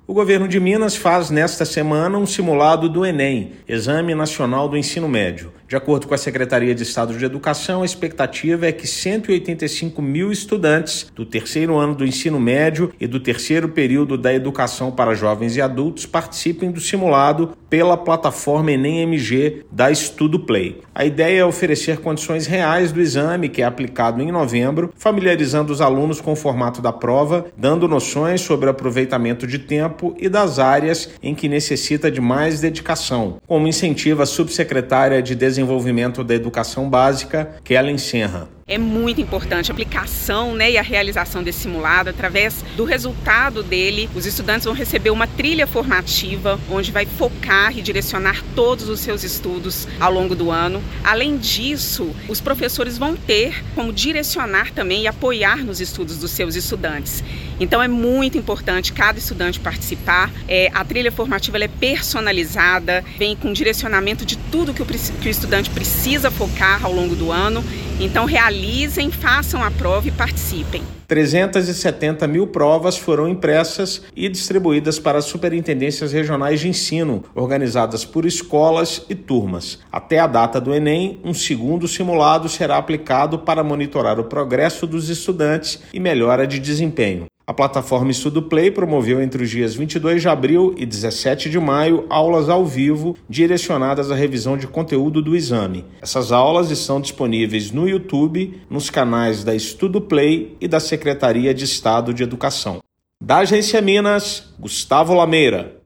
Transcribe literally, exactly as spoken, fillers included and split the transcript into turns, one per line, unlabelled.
O governo de Minas faz nesta semana um simulado do Enem, Exame Nacional do Ensino Médio. De acordo com a Secretaria de Estado de Educação, a expectativa é que cento e oitenta e cinco mil estudantes do terceiro ano do ensino médio e do terceiro período da educação para jovens e adultos participem do simulado pela plataforma Enem M G da Estudo Play. A ideia é oferecer condições reais do exame, que é aplicado em novembro, familiarizando os alunos com o formato da prova, dando noções sobre o aproveitamento de tempo e das áreas em que necessita de mais dedicação, como incentiva a subsecretária de Desenvolvimento da Educação Básica, Kellen Senra.
É muito importante a aplicação, né, e a realização desse simulado. Através do resultado dele, os estudantes vão receber uma trilha formativa, onde vai focar e direcionar todos os seus estudos ao longo do ano. Além disso, os professores vão ter como direcionar também e apoiar nos estudos dos seus estudantes. Então é muito importante cada estudante participar. É, a trilha formativa ela é personalizada, vem com direcionamento de tudo que o, que o estudante precisa focar ao longo do ano. Então realizem, façam a prova e participem.
trezentas e setenta mil provas foram impressas e distribuídas para as superintendências regionais de ensino, organizadas por escolas e turmas. Até a data do Enem, um segundo simulado será aplicado para monitorar o progresso dos estudantes e melhora de desempenho. A plataforma Estudo Play promoveu entre os dias vinte e dois de abril e dezessete de maio aulas ao vivo direcionadas à revisão de conteúdo do exame. Essas aulas estão disponíveis no YouTube, nos canais da Estudo Play e da Secretaria de Estado de Educação. Da Agência Minas, Gustavo Lameira.